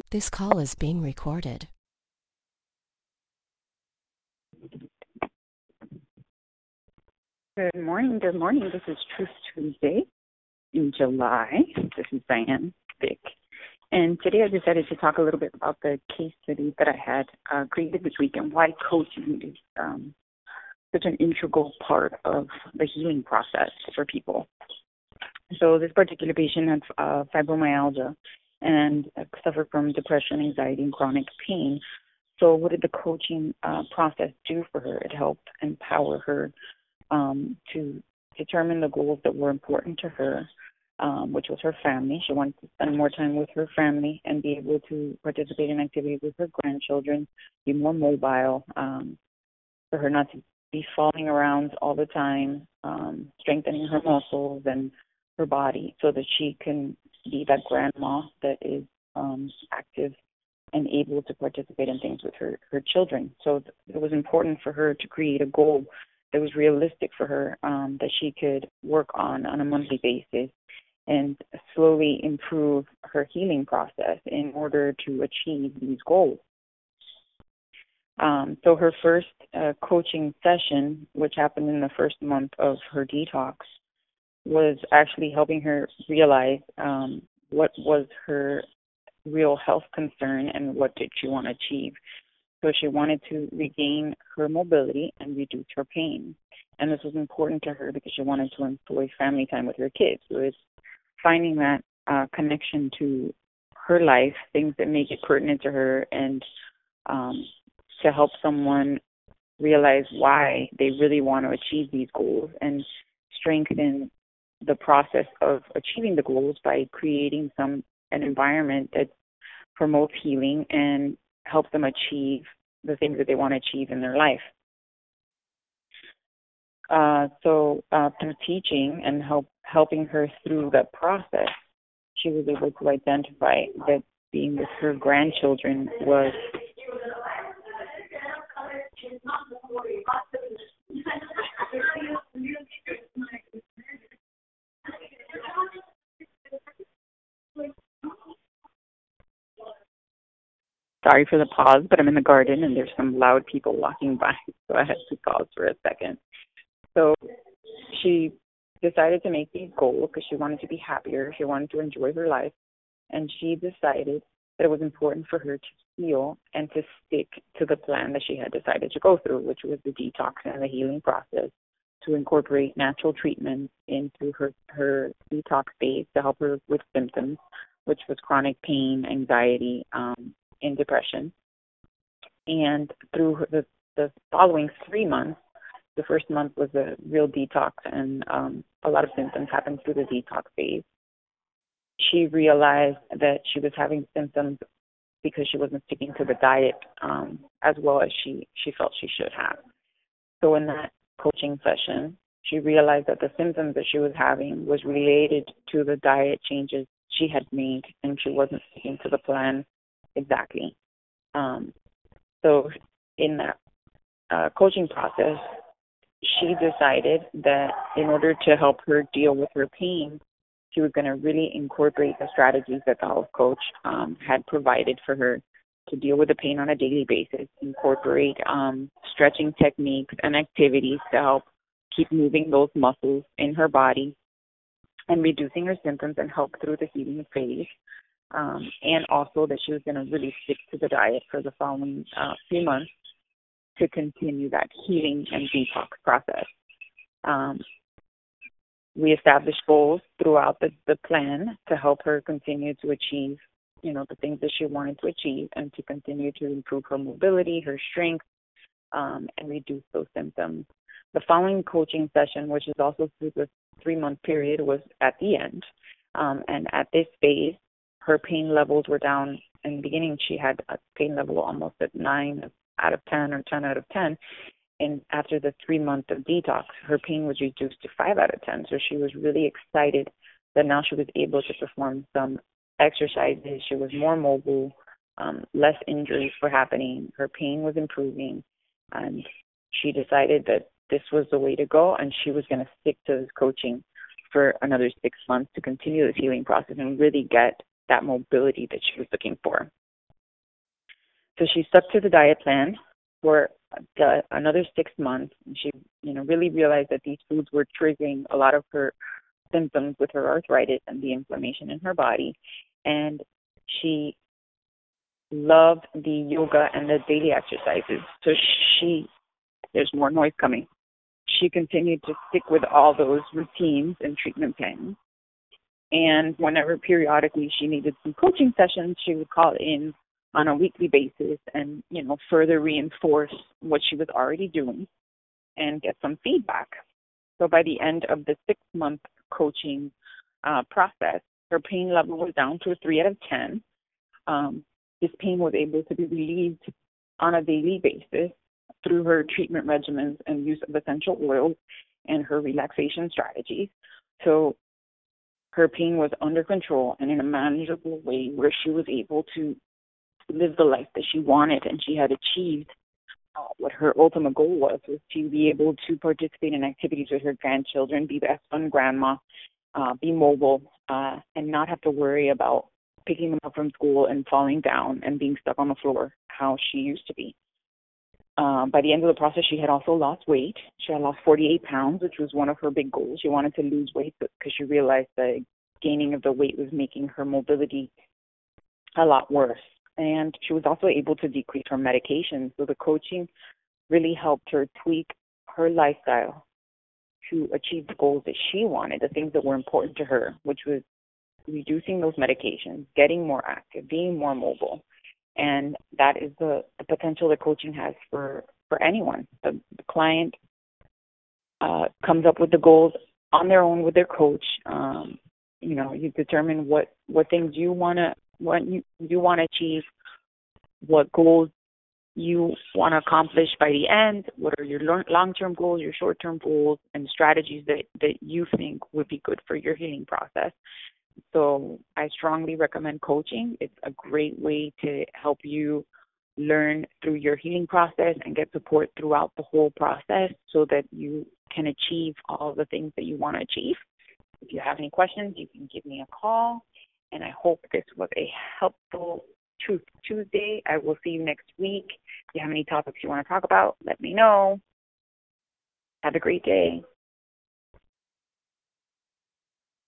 This call is being recorded. Good morning. Good morning. This is Truth Tuesday in July. This is Diane Vick. And today I decided to talk a little bit about the case study that I had created this week and why coaching is such an integral part of the healing process for people. So this particular patient had fibromyalgia and suffered from depression, anxiety, and chronic pain. So what did the coaching process do for her? It helped empower her to determine the goals that were important to her, which was her family. She wanted to spend more time with her family and be able to participate in activities with her grandchildren, be more mobile, for her not to be falling around all the time, strengthening her muscles and her body so that she can be that grandma that is active and able to participate in things with her children. So it was important for her to create a goal that was realistic for her, that she could work on a monthly basis and slowly improve her healing process in order to achieve these goals. So her first coaching session, which happened in the first month of her detox, was actually helping her realize what was her real health concern and what did she want to achieve. So she wanted to regain her mobility and reduce her pain. And this was important to her because she wanted to enjoy family time with her kids. So it's finding that connection to her life, things that make it pertinent to her, and to help someone realize why they really want to achieve these goals and strengthen the process of achieving the goals by creating an environment that promotes healing and help them achieve the things that they want to achieve in their life. So through teaching and helping her through that process, she was able to identify that being with her grandchildren was Sorry for the pause, but I'm in the garden and there's some loud people walking by, so I had to pause for a second. So she decided to make these goals because she wanted to be happier. She wanted to enjoy her life. And she decided that it was important for her to heal and to stick to the plan that she had decided to go through, which was the detox and the healing process, to incorporate natural treatments into her detox phase to help her with symptoms, which was chronic pain, anxiety, and depression. And through the following 3 months, the first month was a real detox, and a lot of symptoms happened through the detox phase. She realized that she was having symptoms because she wasn't sticking to the diet as well as she felt she should have. So in that coaching session, she realized that the symptoms that she was having was related to the diet changes she had made, and she wasn't sticking to the plan exactly. So in that coaching process, she decided that in order to help her deal with her pain, she was going to really incorporate the strategies that the health coach had provided for her to deal with the pain on a daily basis, incorporate stretching techniques and activities to help keep moving those muscles in her body and reducing her symptoms and help through the healing phase. And also that she was going to really stick to the diet for the following few months to continue that healing and detox process. We established goals throughout the plan to help her continue to achieve, the things that she wanted to achieve and to continue to improve her mobility, her strength, and reduce those symptoms. The following coaching session, which is also through the 3-month period, was at the end. And at this phase, her pain levels were down. In the beginning, she had a pain level almost at 9 out of 10 or 10 out of 10. And after the 3 months of detox, her pain was reduced to 5 out of 10. So she was really excited that now she was able to perform some exercises. She was more mobile, less injuries were happening. Her pain was improving. And she decided that this was the way to go, and she was going to stick to this coaching for another 6 months to continue this healing process and really get that mobility that she was looking for. So she stuck to the diet plan for another 6 months. And she, really realized that these foods were triggering a lot of her symptoms with her arthritis and the inflammation in her body. And she loved the yoga and the daily exercises. So there's more noise coming. She continued to stick with all those routines and treatment plans. And whenever periodically she needed some coaching sessions, she would call in on a weekly basis and, further reinforce what she was already doing and get some feedback. So by the end of the 6-month coaching process, her pain level was down to a 3 out of 10. This pain was able to be relieved on a daily basis through her treatment regimens and use of essential oils and her relaxation strategies. So her pain was under control and in a manageable way where she was able to live the life that she wanted, and she had achieved what her ultimate goal was to be able to participate in activities with her grandchildren, be best fun grandma, be mobile, and not have to worry about picking them up from school and falling down and being stuck on the floor how she used to be. By the end of the process, she had also lost weight. She had lost 48 pounds, which was one of her big goals. She wanted to lose weight because she realized the gaining of the weight was making her mobility a lot worse. And she was also able to decrease her medication. So the coaching really helped her tweak her lifestyle to achieve the goals that she wanted, the things that were important to her, which was reducing those medications, getting more active, being more mobile. And that is the potential that coaching has for anyone. The client comes up with the goals on their own with their coach. You determine what things you want to achieve, what goals you want to accomplish by the end, what are your long-term goals, your short-term goals, and strategies that you think would be good for your healing process. So I strongly recommend coaching. It's a great way to help you learn through your healing process and get support throughout the whole process so that you can achieve all the things that you want to achieve. If you have any questions, you can give me a call. And I hope this was a helpful Truth Tuesday. I will see you next week. If you have any topics you want to talk about, let me know. Have a great day.